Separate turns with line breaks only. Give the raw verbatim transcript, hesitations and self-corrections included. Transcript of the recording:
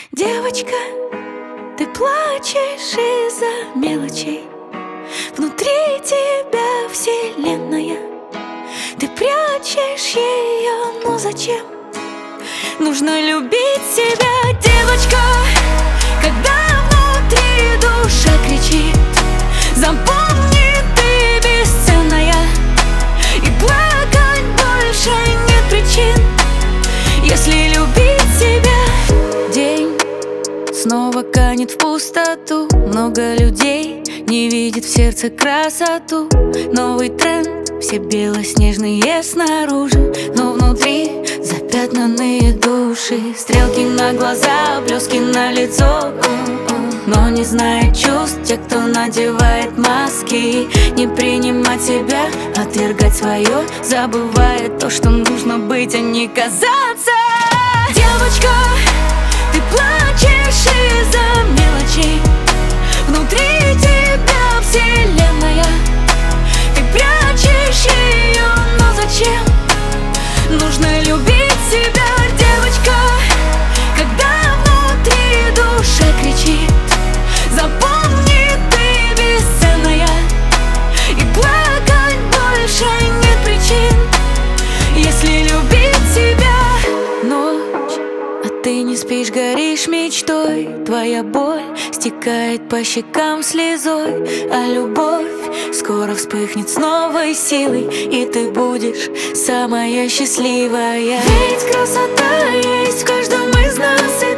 Девочка, ты плачешь из-за мелочей. Внутри тебя вселенная. Ты прячешь ее, но зачем? Нужно любить себя, девочка, когда внутри душа кричит. Запомни, ты бесценная, и плакать больше нет причин, если любить себя. День снова канет в пустоту. Много людей не видит в сердце красоту. Новый тренд, все белоснежные снаружи, но внутри запятнанные души. Стрелки на глаза, блески на лицо, но не знает чувств те, кто надевает маски. Не принимать себя, отвергать свое, забывая то, что нужно быть, а не казаться. Девочка, ты плачешь из-за мелочей. Внутри тебя вселенная. Ты прячешь ее, но зачем? Нужно любить себя, девочка, когда внутри душа кричит. Запомни, ты бесценная, и плакать больше нет причин, если любить себя. Ночь, а ты не спишь, горишь мечтой. Твоя боль стекает по щекам слезой, а любовь скоро вспыхнет с новой силой, и ты будешь самая счастливая. Ведь красота есть в каждом из нас.